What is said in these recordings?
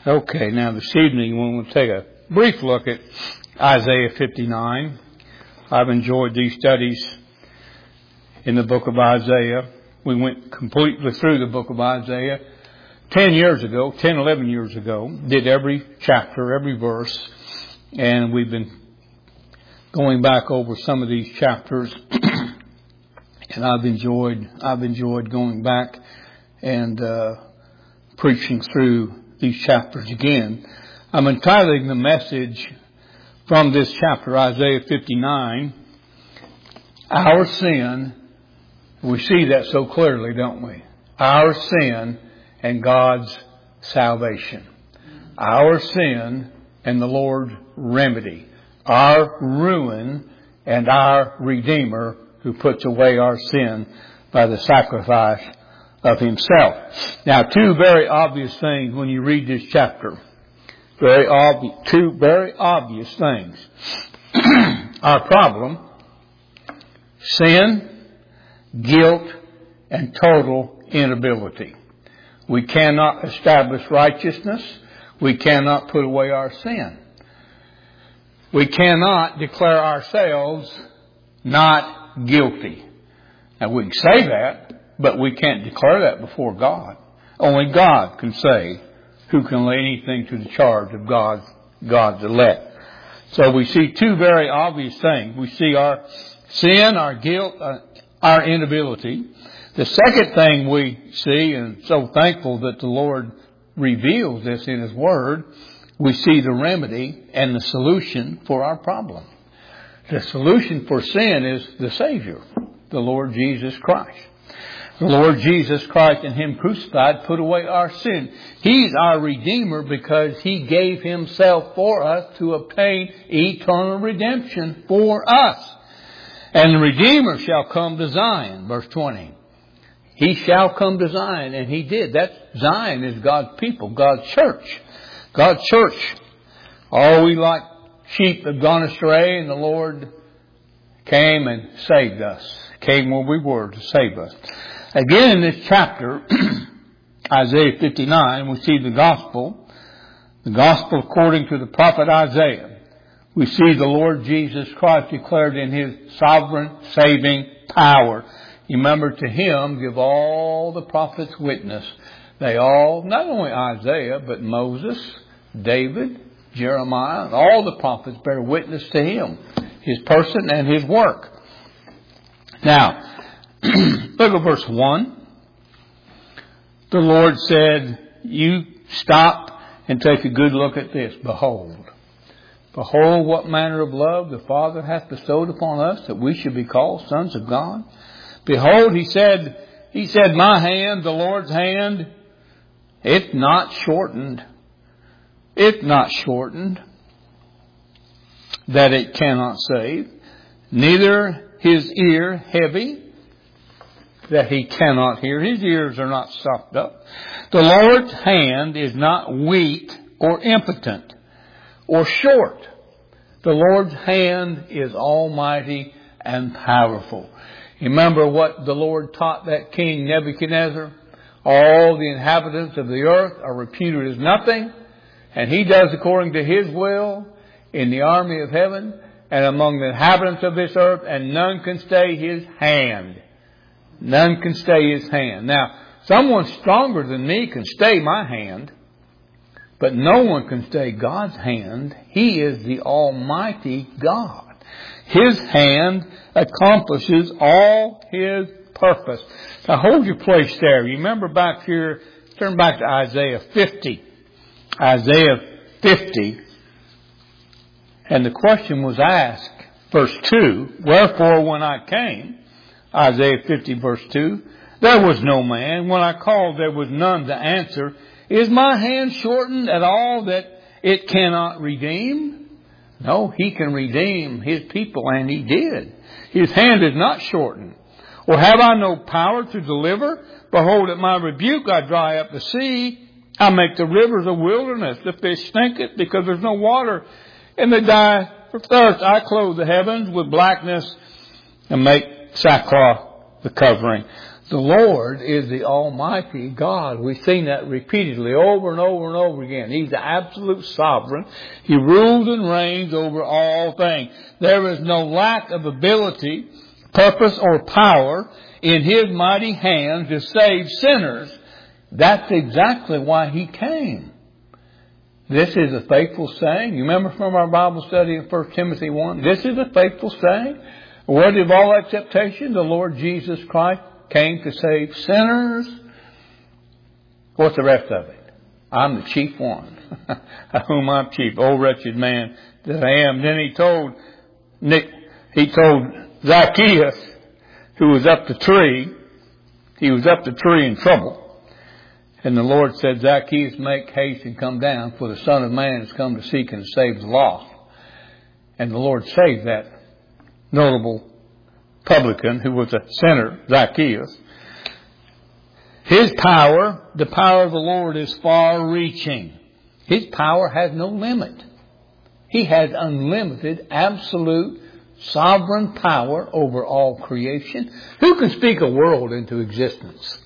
Okay, now this evening we want to take a brief look at Isaiah 59. I've enjoyed these studies in the book of Isaiah. We went completely through the book of Isaiah 11 years ago, did every chapter, every verse, and we've been going back over some of these chapters, and I've enjoyed going back and preaching through these chapters again. I'm entitling the message from this chapter, Isaiah 59, Our Sin. We see that so clearly, don't we? Our sin and God's salvation. Our sin and the Lord's remedy. Our ruin and our Redeemer who puts away our sin by the sacrifice of Himself. Now, two very obvious things when you read this chapter. Two very obvious things. Our problem, sin, guilt, and total inability. We cannot establish righteousness. We cannot put away our sin. We cannot declare ourselves not guilty. Now, we can say that, but we can't declare that before God. Only God can say who can lay anything to the charge of God's elect. So we see two very obvious things. We see our sin, our guilt, our inability. The second thing we see, and so thankful that the Lord reveals this in His Word, we see the remedy and the solution for our problem. The solution for sin is the Savior, the Lord Jesus Christ. The Lord Jesus Christ and Him crucified put away our sin. He's our Redeemer because He gave Himself for us to obtain eternal redemption for us. And the Redeemer shall come to Zion, verse 20. He shall come to Zion, and He did. That Zion is God's people, God's church. God's church. All we like sheep have gone astray, and the Lord came and saved us. Came where we were to save us. Again, in this chapter, Isaiah 59, we see the gospel according to the prophet Isaiah. We see the Lord Jesus Christ declared in His sovereign saving power. You remember, to Him give all the prophets witness. They all, not only Isaiah, but Moses, David, Jeremiah, all the prophets bear witness to Him, His person and His work. Now, look at verse 1. The Lord said, you stop and take a good look at this. Behold what manner of love the Father hath bestowed upon us, that we should be called sons of God. Behold, He said, my hand, the Lord's hand, it's not shortened. It's not shortened that it cannot save. Neither His ear heavy, that He cannot hear. His ears are not stopped up. The Lord's hand is not weak or impotent or short. The Lord's hand is almighty and powerful. Remember what the Lord taught that king Nebuchadnezzar? All the inhabitants of the earth are reputed as nothing, and he does according to His will in the army of heaven and among the inhabitants of this earth, and none can stay His hand. None can stay His hand. Now, someone stronger than me can stay my hand, but no one can stay God's hand. He is the Almighty God. His hand accomplishes all His purpose. Now, hold your place there. You remember back here, turn back to Isaiah 50. Isaiah 50. And the question was asked, verse 2, wherefore when I came, Isaiah 50 verse 2, there was no man. When I called, there was none to answer. Is my hand shortened at all that it cannot redeem? No, He can redeem His people, and He did. His hand is not shortened. Or have I no power to deliver? Behold, at my rebuke I dry up the sea. I make the rivers a wilderness. The fish stinketh because there's no water, and they die for thirst. I clothe the heavens with blackness and make sackcloth the covering. The Lord is the Almighty God. We've seen that repeatedly over and over and over again. He's the absolute sovereign. He rules and reigns over all things. There is no lack of ability, purpose, or power in His mighty hand to save sinners. That's exactly why He came. This is a faithful saying. You remember from our Bible study in 1 Timothy 1? This is a faithful saying. Worthy of all acceptation, the Lord Jesus Christ came to save sinners. What's the rest of it? I'm the chief one, of whom I'm chief, O wretched man that I am. Then he told Zacchaeus, who was up the tree, he was up the tree in trouble. And the Lord said, Zacchaeus, make haste and come down, for the Son of Man has come to seek and to save the lost. And the Lord saved that notable publican who was a sinner, Zacchaeus. His power, the power of the Lord, is far-reaching. His power has no limit. He has unlimited, absolute, sovereign power over all creation. Who can speak a world into existence?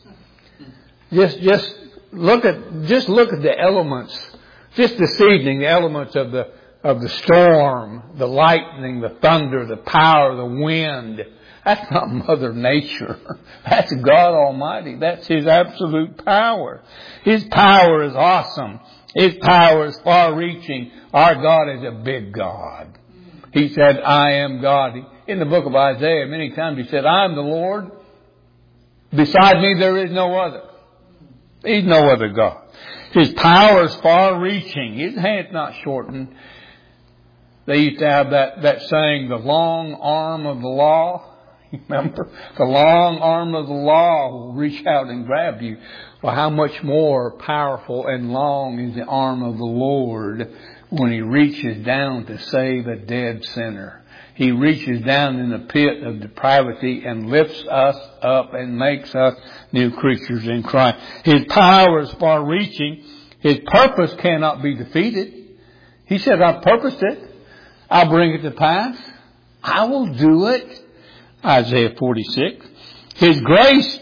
Just look at the elements. Just this evening, the elements of the storm, the lightning, the thunder, the power, the wind. That's not Mother Nature. That's God Almighty. That's His absolute power. His power is awesome. His power is far-reaching. Our God is a big God. He said, I am God. In the book of Isaiah, many times He said, I am the Lord. Beside me there is no other. He's no other God. His power is far-reaching. His hand's not shortened. They used to have that saying, the long arm of the law. Remember? The long arm of the law will reach out and grab you. Well, how much more powerful and long is the arm of the Lord when He reaches down to save a dead sinner. He reaches down in the pit of depravity and lifts us up and makes us new creatures in Christ. His power is far-reaching. His purpose cannot be defeated. He said, I purposed it. I'll bring it to pass. I will do it. Isaiah 46. His grace,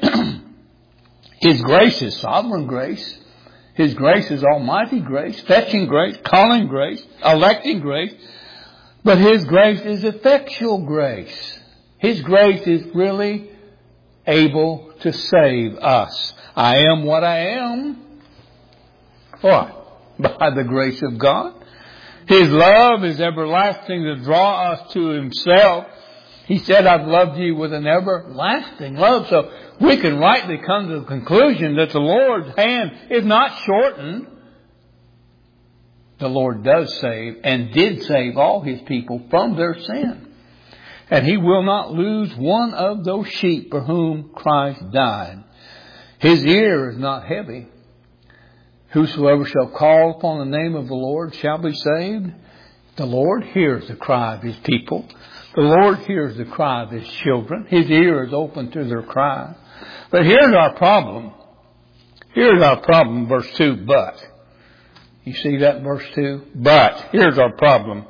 His grace is sovereign grace. His grace is almighty grace, fetching grace, calling grace, electing grace. But His grace is effectual grace. His grace is really able to save us. I am what I am. What? By the grace of God. His love is everlasting to draw us to Himself. He said, I've loved you with an everlasting love. So we can rightly come to the conclusion that the Lord's hand is not shortened. The Lord does save and did save all His people from their sin. And He will not lose one of those sheep for whom Christ died. His ear is not heavy. Whosoever shall call upon the name of the Lord shall be saved. The Lord hears the cry of His people. The Lord hears the cry of His children. His ear is open to their cry. But here's our problem. Here's our problem, verse 2, but. You see that, verse 2? But, here's our problem.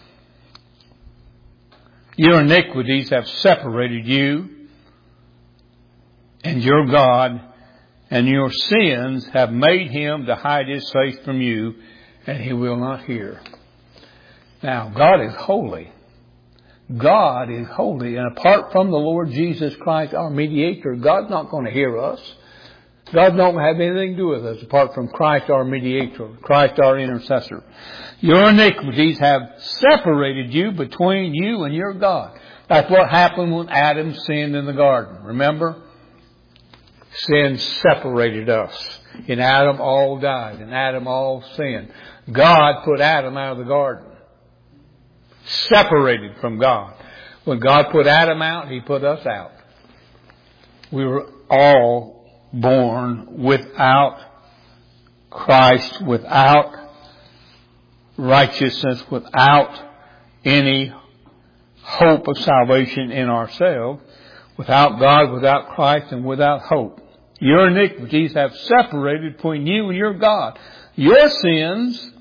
Your iniquities have separated you and your God, and your sins have made Him to hide His face from you, and He will not hear. Now, God is holy. God is holy, and apart from the Lord Jesus Christ, our mediator, God's not going to hear us. God don't have anything to do with us apart from Christ our mediator, Christ our intercessor. Your iniquities have separated you between you and your God. That's what happened when Adam sinned in the garden. Remember? Sin separated us. In Adam all died. In Adam all sinned. God put Adam out of the garden. Separated from God. When God put Adam out, He put us out. We were all born without Christ, without righteousness, without any hope of salvation in ourselves, without God, without Christ, and without hope. Your iniquities have separated between you and your God. Your sins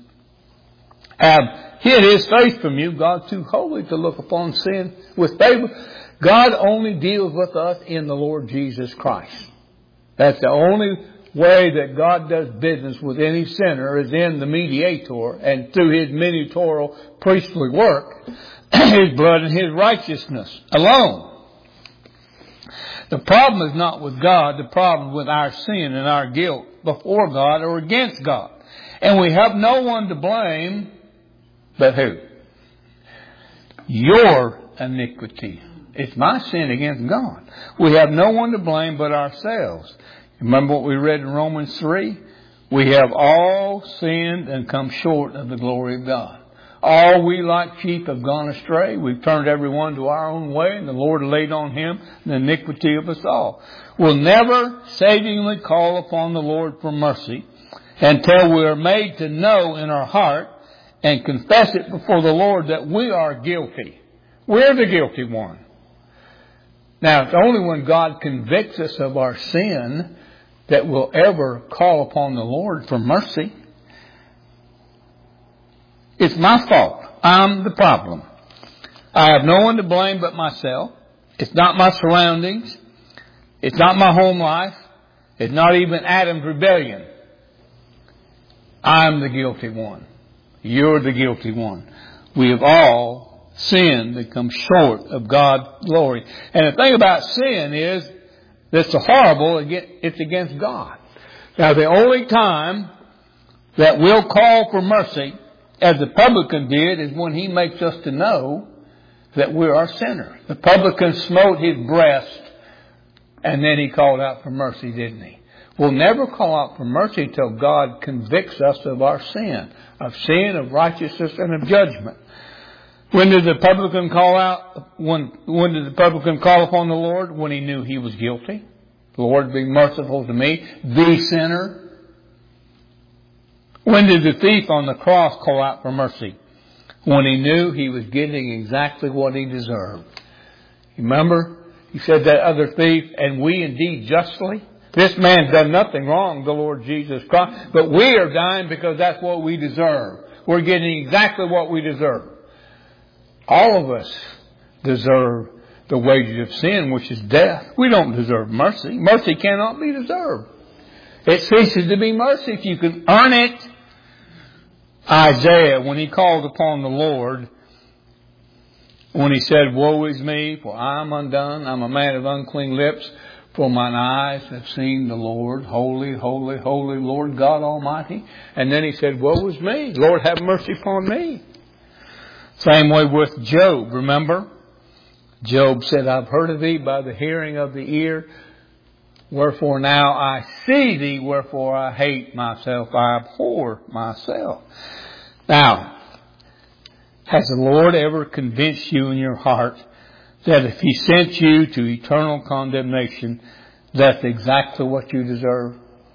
have hid His face from you. God's too holy to look upon sin with favor. God only deals with us in the Lord Jesus Christ. That's the only way that God does business with any sinner, is in the mediator and through His mediatorial priestly work, His blood and His righteousness alone. The problem is not with God. The problem is with our sin and our guilt before God or against God. And we have no one to blame but who? Your iniquity. It's my sin against God. We have no one to blame but ourselves. Remember what we read in Romans 3? We have all sinned and come short of the glory of God. All we like sheep have gone astray. We've turned everyone to our own way, and the Lord laid on Him the iniquity of us all. We'll never savingly call upon the Lord for mercy until we are made to know in our heart and confess it before the Lord that we are guilty. We're the guilty one. Now, it's only when God convicts us of our sin that we'll ever call upon the Lord for mercy. It's my fault. I'm the problem. I have no one to blame but myself. It's not my surroundings. It's not my home life. It's not even Adam's rebellion. I'm the guilty one. You're the guilty one. We have all sinned and come short of God's glory. And the thing about sin is, that's so horrible, it's against God. Now, the only time that we'll call for mercy, as the publican did, is when he makes us to know that we're our sinner. The publican smote his breast, and then he called out for mercy, didn't he? We'll never call out for mercy until God convicts us of our sin, of righteousness, and of judgment. When did the publican call out? When did the publican call upon the Lord? When he knew he was guilty. Lord, be merciful to me, the sinner. When did the thief on the cross call out for mercy? When he knew he was getting exactly what he deserved. Remember, he said that other thief, and we indeed justly. This man's done nothing wrong, the Lord Jesus Christ, but we are dying because that's what we deserve. We're getting exactly what we deserve. All of us deserve the wages of sin, which is death. We don't deserve mercy. Mercy cannot be deserved. It ceases to be mercy if you can earn it. Isaiah, when he called upon the Lord, when he said, "Woe is me, for I am undone. I'm a man of unclean lips, for mine eyes have seen the Lord. Holy, holy, holy Lord God Almighty." And then he said, "Woe is me. Lord, have mercy upon me." Same way with Job, remember? Job said, "I've heard of thee by the hearing of the ear. Wherefore now I see thee, wherefore I hate myself, I abhor myself." Now, has the Lord ever convinced you in your heart that if He sent you to eternal condemnation, that's exactly what you deserve?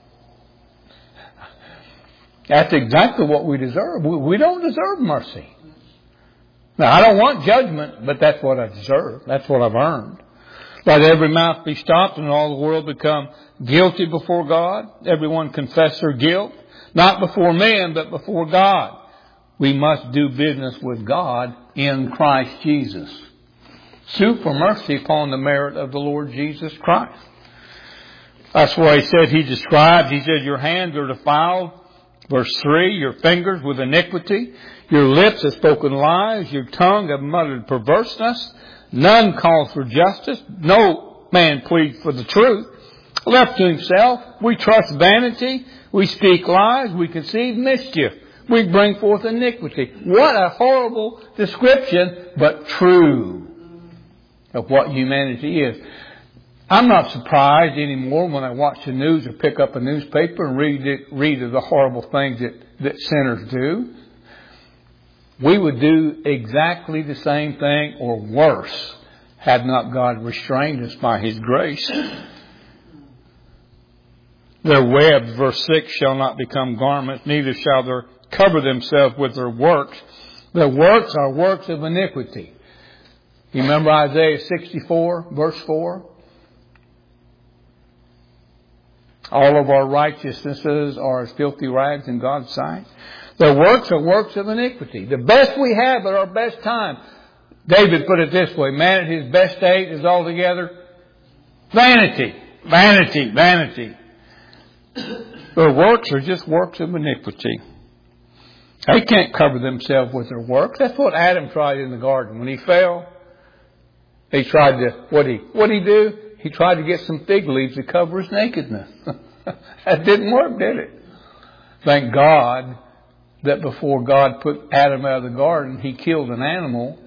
That's exactly what we deserve. We don't deserve mercy. Now, I don't want judgment, but that's what I deserve. That's what I've earned. Let every mouth be stopped and all the world become guilty before God. Everyone confess their guilt, not before men, but before God. We must do business with God in Christ Jesus. Sue for mercy upon the merit of the Lord Jesus Christ. That's why he said, he said, your hands are defiled. Verse 3, your fingers with iniquity. Your lips have spoken lies. Your tongue have muttered perverseness. None calls for justice. No man pleads for the truth. Left to himself, we trust vanity. We speak lies. We conceive mischief. We bring forth iniquity. What a horrible description, but true of what humanity is. I'm not surprised anymore when I watch the news or pick up a newspaper and read of the horrible things that sinners do. We would do exactly the same thing or worse had not God restrained us by His grace. Their webs, verse 6, shall not become garments, neither shall they cover themselves with their works. Their works are works of iniquity. You remember Isaiah 64, verse 4? All of our righteousnesses are as filthy rags in God's sight. Their works are works of iniquity. The best we have at our best time. David put it this way, man at his best state is altogether vanity, vanity, vanity. Their works are just works of iniquity. They can't cover themselves with their works. That's what Adam tried in the garden. When he fell, he tried to, what'd he do? He tried to get some fig leaves to cover his nakedness. That didn't work, did it? Thank God that before God put Adam out of the garden, He killed an animal.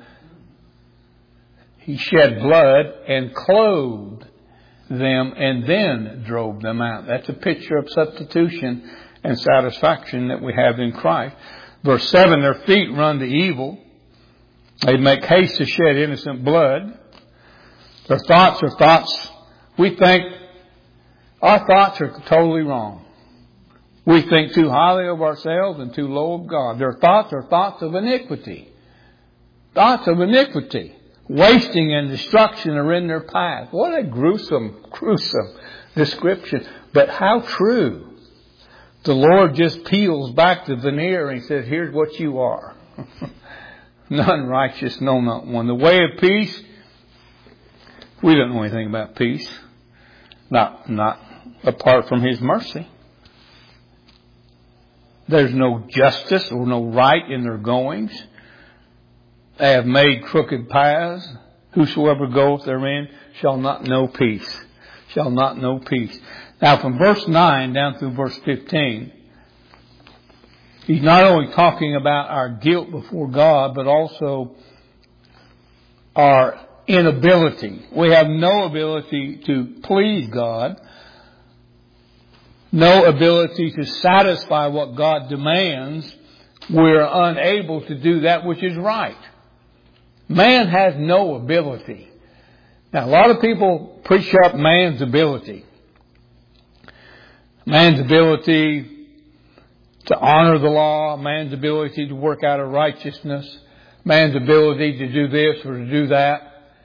He shed blood and clothed them and then drove them out. That's a picture of substitution and satisfaction that we have in Christ. Verse 7, their feet run to evil. They make haste to shed innocent blood. Their thoughts are thoughts. We think our thoughts are totally wrong. We think too highly of ourselves and too low of God. Their thoughts are thoughts of iniquity. Thoughts of iniquity. Wasting and destruction are in their path. What a gruesome, gruesome description. But how true. The Lord just peels back the veneer and He says, here's what you are. None righteous, no, not one. The way of peace, we don't know anything about peace. Not apart from His mercy. There's no justice or no right in their goings. They have made crooked paths. Whosoever goeth therein shall not know peace. Shall not know peace. Now from verse 9 down through verse 15, he's not only talking about our guilt before God, but also our inability. We have no ability to please God. No ability to satisfy what God demands. We're unable to do that which is right. Man has no ability. Now, a lot of people preach up man's ability. Man's ability to honor the law, man's ability to work out a righteousness, man's ability to do this or to do that.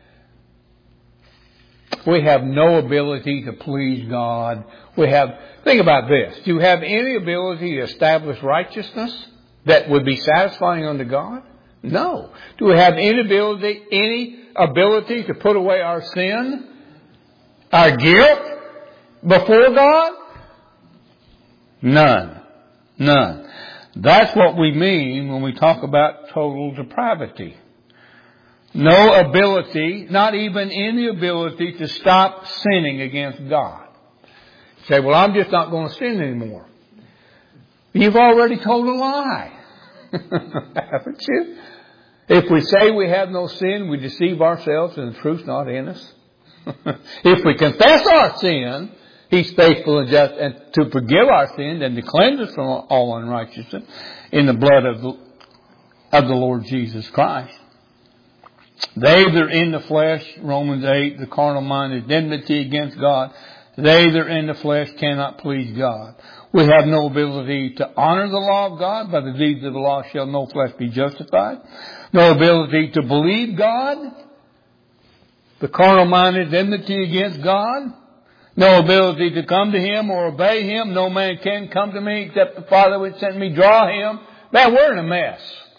We have no ability to please God. Think about this. Do you have any ability to establish righteousness that would be satisfying unto God? No. Do we have any ability to put away our sin, our guilt before God? None. None. That's what we mean when we talk about total depravity. No ability, not even any ability to stop sinning against God. You say, well, I'm just not going to sin anymore. You've already told a lie. Haven't you? If we say we have no sin, we deceive ourselves and the truth's not in us. If we confess our sin, He's faithful and just and to forgive our sins and to cleanse us from all unrighteousness in the blood of the Lord Jesus Christ. They that are in the flesh, Romans 8, the carnal mind is enmity against God. They that are in the flesh cannot please God. We have no ability to honor the law of God. By the deeds of the law shall no flesh be justified. No ability to believe God. The carnal mind is enmity against God. No ability to come to Him or obey Him. No man can come to me except the Father which sent me draw him. Man, we're in a mess.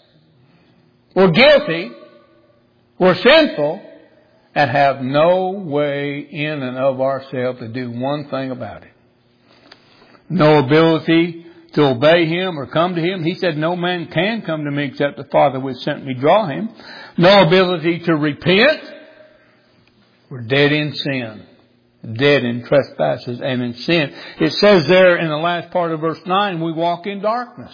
We're guilty. We're sinful and have no way in and of ourselves to do one thing about it. No ability to obey Him or come to Him. He said, no man can come to me except the Father which sent me draw him. No ability to repent. We're dead in sin. Dead in trespasses and in sin. It says there in the last part of verse 9, we walk in darkness.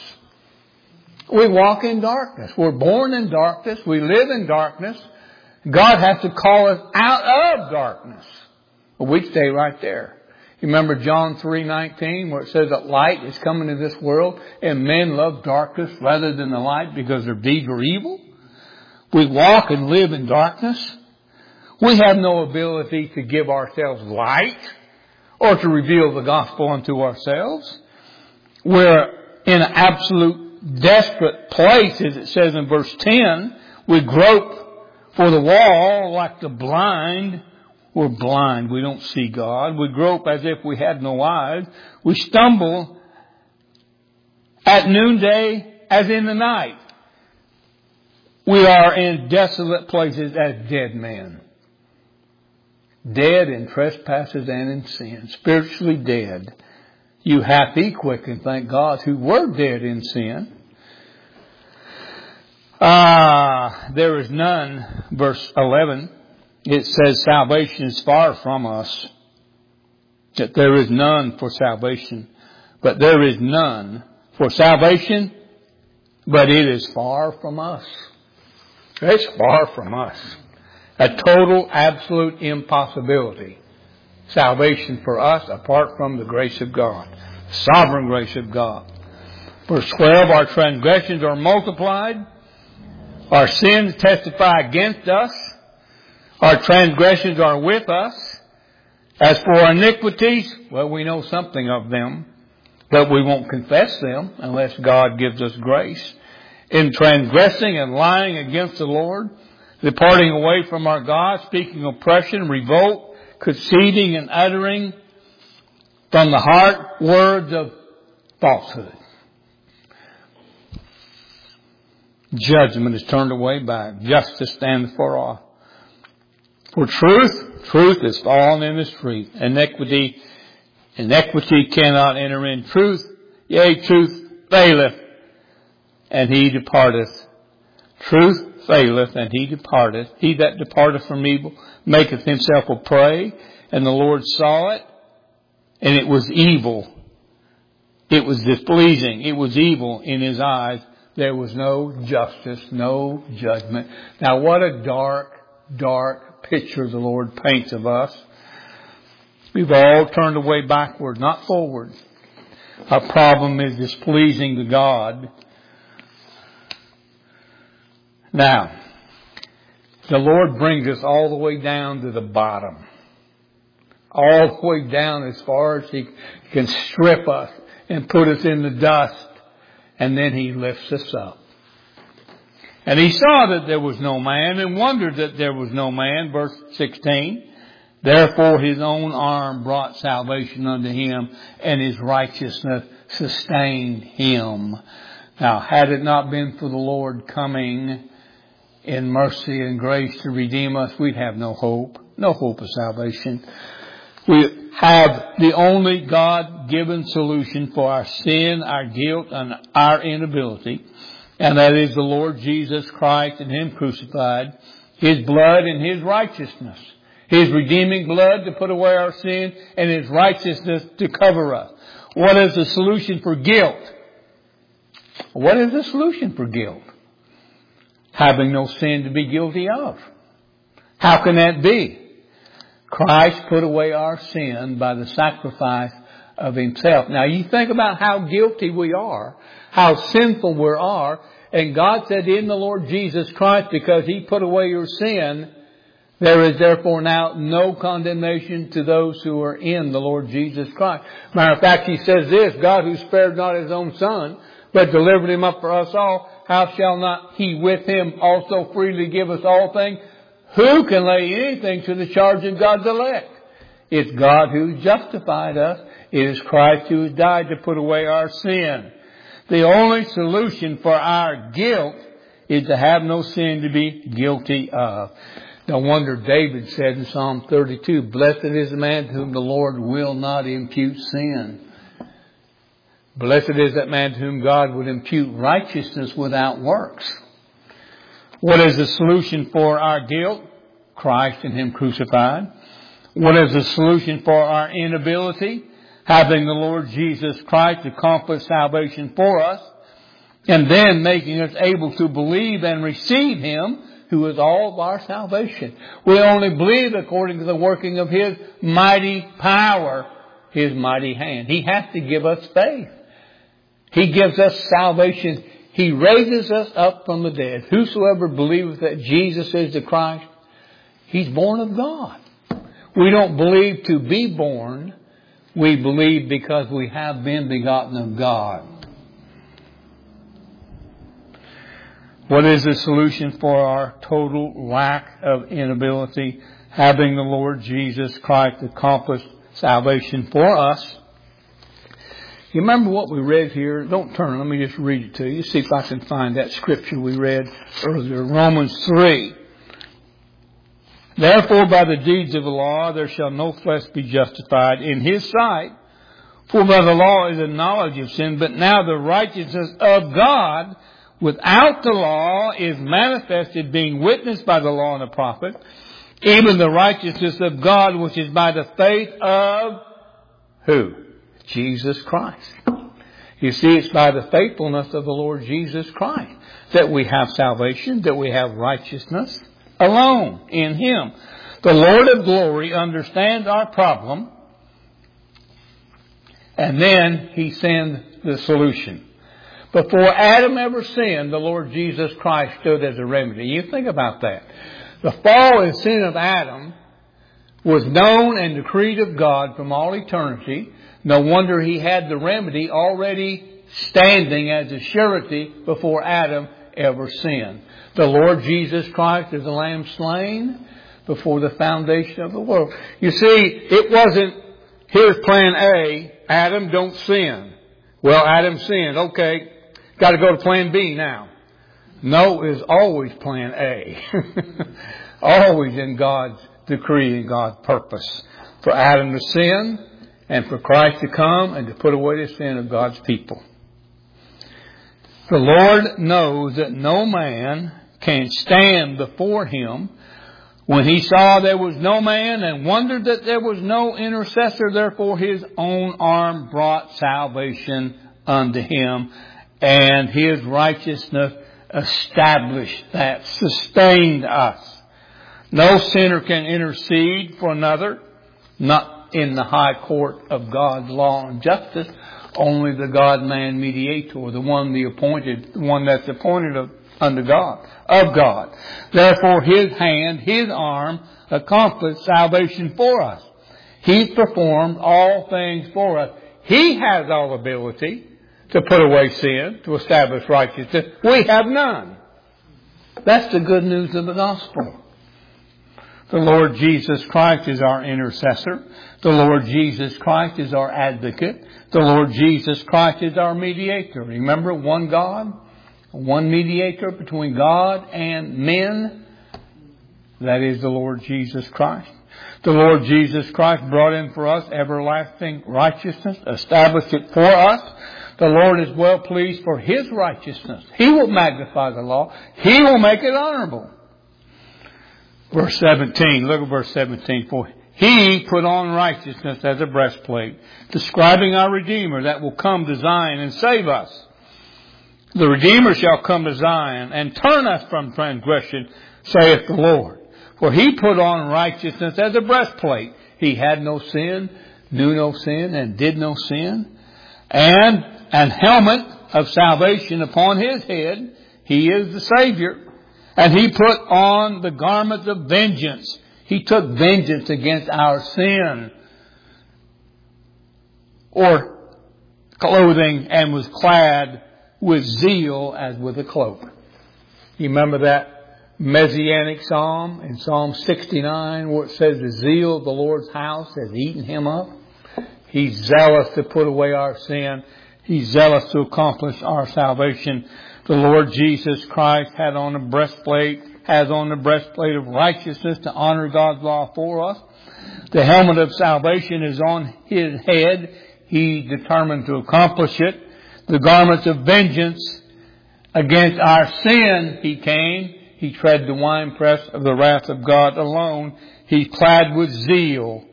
We walk in darkness. We're born in darkness. We live in darkness. God has to call us out of darkness. But we stay right there. You remember John 3:19 where it says that light is coming to this world and men love darkness rather than the light because their deeds were evil? We walk and live in darkness. We have no ability to give ourselves light or to reveal the gospel unto ourselves. We're in an absolute desperate place, as it says in verse 10. We grope for the wall like the blind. We're blind. We don't see God. We grope as if we had no eyes. We stumble at noonday as in the night. We are in desolate places as dead men. Dead in trespasses and in sin. Spiritually dead. You hath he quickened, thank God, who were dead in sin. There is none, verse 11, it says salvation is far from us. That there is none for salvation. But there is none for salvation, but it is far from us. It's far from us. A total, absolute impossibility. Salvation for us apart from the grace of God. Sovereign grace of God. Verse 12, our transgressions are multiplied. Our sins testify against us. Our transgressions are with us. As for our iniquities, well, we know something of them, but we won't confess them unless God gives us grace. In transgressing and lying against the Lord, departing away from our God, speaking oppression, revolt, conceding and uttering from the heart words of falsehood. Judgment is turned away back. Justice stands far off. For truth is fallen in the street. Iniquity cannot enter in. Truth, yea, truth faileth, and he departeth. Truth faileth, and he departeth. He that departeth from evil maketh himself a prey, and the Lord saw it, and it was evil. It was displeasing. It was evil in his eyes. There was no justice, no judgment. Now what a dark, dark picture the Lord paints of us. We've all turned away backward, not forward. Our problem is displeasing to God. Now, the Lord brings us all the way down to the bottom. All the way down as far as He can strip us and put us in the dust. And then He lifts us up. And He saw that there was no man and wondered that there was no man. Verse 16. Therefore His own arm brought salvation unto Him, and His righteousness sustained Him. Now, had it not been for the Lord coming in mercy and grace to redeem us, we'd have no hope. No hope of salvation. We have the only God-given solution for our sin, our guilt, and our inability. And that is the Lord Jesus Christ and Him crucified. His blood and His righteousness. His redeeming blood to put away our sin, and His righteousness to cover us. What is the solution for guilt? What is the solution for guilt? Having no sin to be guilty of. How can that be? Christ put away our sin by the sacrifice of Himself. Now you think about how guilty we are, how sinful we are, and God said in the Lord Jesus Christ, because He put away your sin, there is therefore now no condemnation to those who are in the Lord Jesus Christ. Matter of fact, He says this, God who spared not His own Son, but delivered Him up for us all, how shall not He with Him also freely give us all things? Who can lay anything to the charge of God's elect? It's God who justified us. It is Christ who has died to put away our sin. The only solution for our guilt is to have no sin to be guilty of. No wonder David said in Psalm 32, Blessed is the man to whom the Lord will not impute sin. Blessed is that man to whom God would impute righteousness without works. What is the solution for our guilt? Christ and Him crucified. What is the solution for our inability? Having the Lord Jesus Christ accomplish salvation for us, and then making us able to believe and receive Him, who is all of our salvation. We only believe according to the working of His mighty power, His mighty hand. He has to give us faith. He gives us salvation. He raises us up from the dead. Whosoever believeth that Jesus is the Christ, he's born of God. We don't believe to be born. We believe because we have been begotten of God. What is the solution for our total lack of inability? Having the Lord Jesus Christ accomplish salvation for us. You remember what we read here? Don't turn. Let me just read it to you. See if I can find that scripture we read earlier. Romans 3. Therefore, by the deeds of the law, there shall no flesh be justified in his sight. For by the law is a knowledge of sin, but now the righteousness of God without the law is manifested, being witnessed by the law and the prophet, even the righteousness of God, which is by the faith of who? Jesus Christ. You see, it's by the faithfulness of the Lord Jesus Christ that we have salvation, that we have righteousness alone in Him. The Lord of glory understands our problem, and then He sends the solution. Before Adam ever sinned, the Lord Jesus Christ stood as a remedy. You think about that. The fall and sin of Adam was known and decreed of God from all eternity. No wonder He had the remedy already standing as a surety before Adam ever sinned. The Lord Jesus Christ is the Lamb slain before the foundation of the world. You see, it wasn't, here's plan A, Adam, don't sin. Well, Adam sinned. Okay, got to go to plan B now. No, is always plan A. Always in God's decree and God's purpose. For Adam to sin and for Christ to come and to put away the sin of God's people. The Lord knows that no man can stand before Him. When He saw there was no man and wondered that there was no intercessor, therefore His own arm brought salvation unto Him, and His righteousness established that, sustained us. No sinner can intercede for another, not in the high court of God's law and justice. Only the God-man mediator, the one that's appointed unto God, of God. Therefore, His hand, His arm, accomplished salvation for us. He performed all things for us. He has all ability to put away sin, to establish righteousness. We have none. That's the good news of the gospel. The Lord Jesus Christ is our intercessor. The Lord Jesus Christ is our advocate. The Lord Jesus Christ is our mediator. Remember, one God, one mediator between God and men. That is the Lord Jesus Christ. The Lord Jesus Christ brought in for us everlasting righteousness, established it for us. The Lord is well pleased for His righteousness. He will magnify the law. He will make it honorable. Verse 17, look at verse 17. For He put on righteousness as a breastplate, describing our Redeemer that will come to Zion and save us. The Redeemer shall come to Zion and turn us from transgression, saith the Lord. For He put on righteousness as a breastplate. He had no sin, knew no sin, and did no sin. And an helmet of salvation upon His head. He is the Savior. And He put on the garment of vengeance. He took vengeance against our sin or clothing and was clad with zeal as with a cloak. You remember that Messianic psalm in Psalm 69 where it says the zeal of the Lord's house has eaten Him up? He's zealous to put away our sin. He's zealous to accomplish our salvation. The Lord Jesus Christ has on the breastplate of righteousness to honor God's law for us. The helmet of salvation is on His head. He determined to accomplish it. The garments of vengeance against our sin He came. He tread the winepress of the wrath of God alone. He's clad with zeal.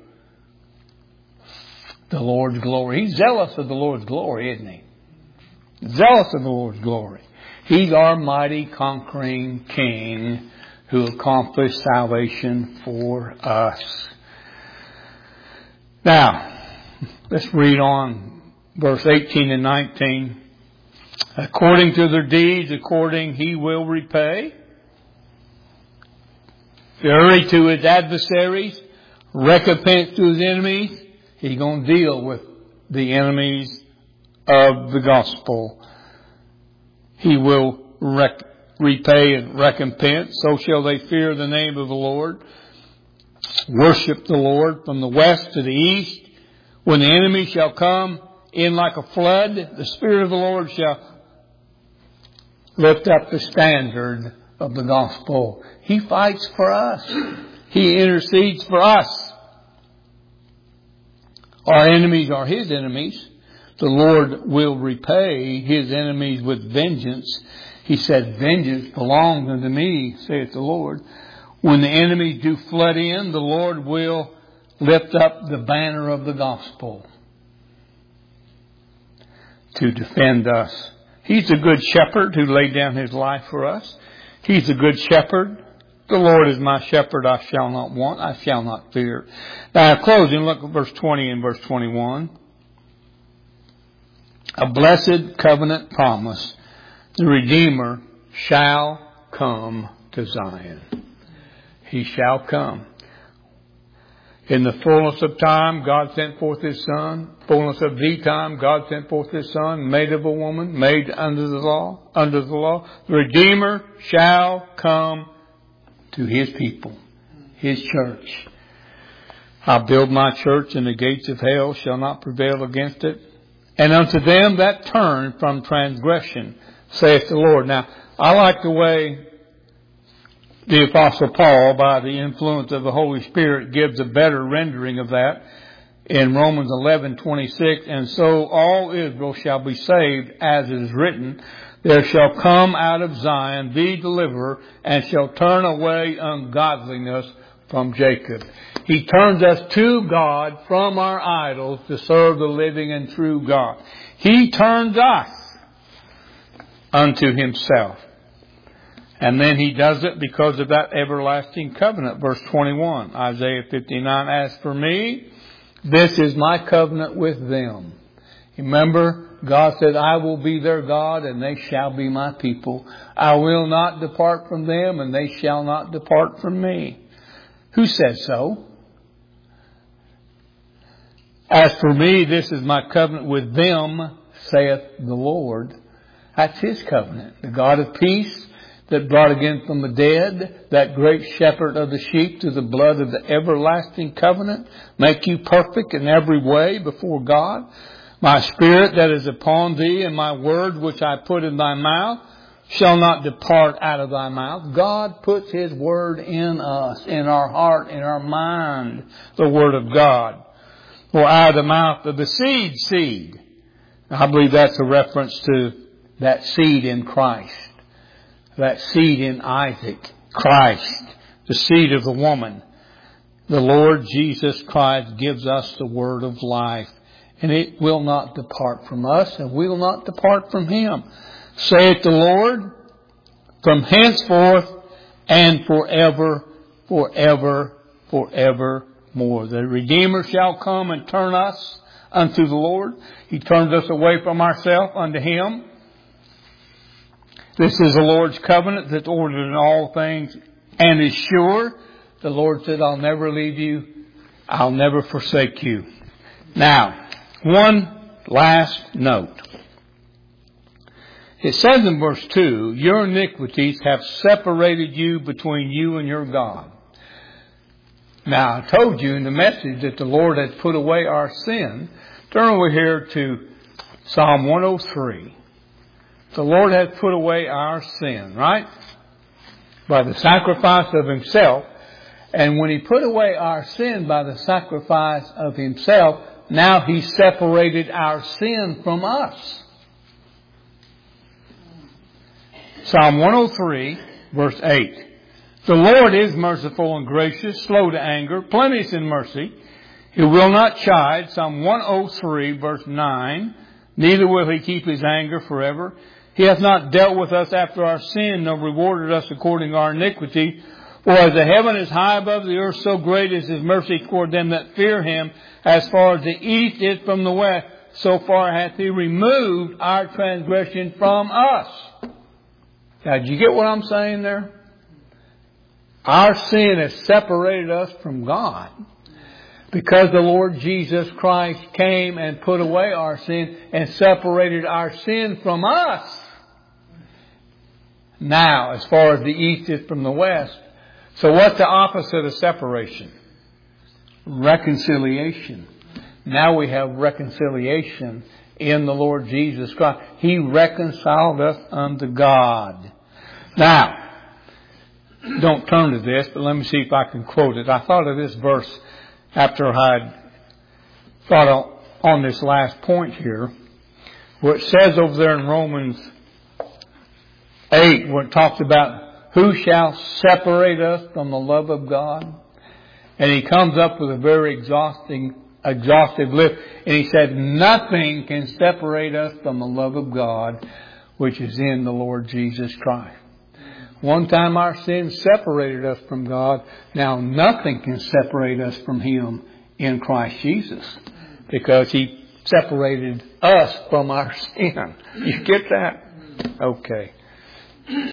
The Lord's glory. He's zealous of the Lord's glory, isn't He? Zealous of the Lord's glory. He's our mighty conquering King who accomplished salvation for us. Now, let's read on verse 18 and 19. According to their deeds, according He will repay. Fury to His adversaries, recompense to His enemies. He's going to deal with the enemies of the gospel. He will repay and recompense. So shall they fear the name of the Lord. Worship the Lord from the west to the east. When the enemy shall come in like a flood, the Spirit of the Lord shall lift up the standard of the gospel. He fights for us. He intercedes for us. Our enemies are His enemies. The Lord will repay His enemies with vengeance. He said, vengeance belongs unto me, saith the Lord. When the enemies do flood in, the Lord will lift up the banner of the gospel to defend us. He's a good shepherd who laid down His life for us. He's a good shepherd. The Lord is my shepherd, I shall not want, I shall not fear. Now, closing, look at verse 20 and verse 21. A blessed covenant promise. The Redeemer shall come to Zion. He shall come. In the fullness of time, God sent forth His Son. Fullness of the time, God sent forth His Son, made of a woman, made under the law. The Redeemer shall come to His people, His church. I'll build my church, and the gates of hell shall not prevail against it. And unto them that turn from transgression, saith the Lord. Now, I like the way the Apostle Paul, by the influence of the Holy Spirit, gives a better rendering of that in Romans 11:26. And so all Israel shall be saved, as it is written, there shall come out of Zion the deliverer, and shall turn away ungodliness from Jacob. He turns us to God from our idols to serve the living and true God. He turns us unto Himself. And then He does it because of that everlasting covenant. Verse 21, Isaiah 59, as for me, this is my covenant with them. Remember, God said, I will be their God, and they shall be my people. I will not depart from them, and they shall not depart from me. Who says so? As for me, this is my covenant with them, saith the Lord. That's His covenant. The God of peace that brought again from the dead, that great shepherd of the sheep, through the blood of the everlasting covenant, make you perfect in every way before God. My spirit that is upon thee, and my word which I put in thy mouth, shall not depart out of thy mouth. God puts His word in us, in our heart, in our mind, the word of God. For out of the mouth of the seed. I believe that's a reference to that seed in Christ. That seed in Isaac, Christ, the seed of the woman. The Lord Jesus Christ gives us the word of life, and it will not depart from us, and we will not depart from Him. Saith the Lord, from henceforth and forever, forevermore. The Redeemer shall come and turn us unto the Lord. He turns us away from ourselves unto Him. This is the Lord's covenant that's ordered in all things and is sure. The Lord said, I'll never leave you. I'll never forsake you. Now, one last note. It says in verse 2, your iniquities have separated you between you and your God. Now, I told you in the message that the Lord has put away our sin. Turn over here to Psalm 103. The Lord has put away our sin, right? By the sacrifice of Himself. And when He put away our sin by the sacrifice of Himself, now He separated our sin from us. Psalm 103, verse 8. The Lord is merciful and gracious, slow to anger, plenteous in mercy. He will not chide. Psalm 103, verse 9. Neither will He keep His anger forever. He hath not dealt with us after our sin, nor rewarded us according to our iniquity. For as the heaven is high above the earth, so great is His mercy toward them that fear Him. As far as the east is from the west, so far hath He removed our transgression from us. Now, did you get what I'm saying there? Our sin has separated us from God. Because the Lord Jesus Christ came and put away our sin and separated our sin from us. Now, as far as the east is from the west. So what's the opposite of separation? Reconciliation. Now we have reconciliation in the Lord Jesus Christ. He reconciled us unto God. Now, don't turn to this, but let me see if I can quote it. I thought of this verse after I'd thought on this last point here, where it says over there in Romans 8, where it talks about who shall separate us from the love of God. And he comes up with a very exhaustive list. And he said, nothing can separate us from the love of God, which is in the Lord Jesus Christ. One time our sins separated us from God. Now nothing can separate us from Him in Christ Jesus, because He separated us from our sin. You get that? Okay.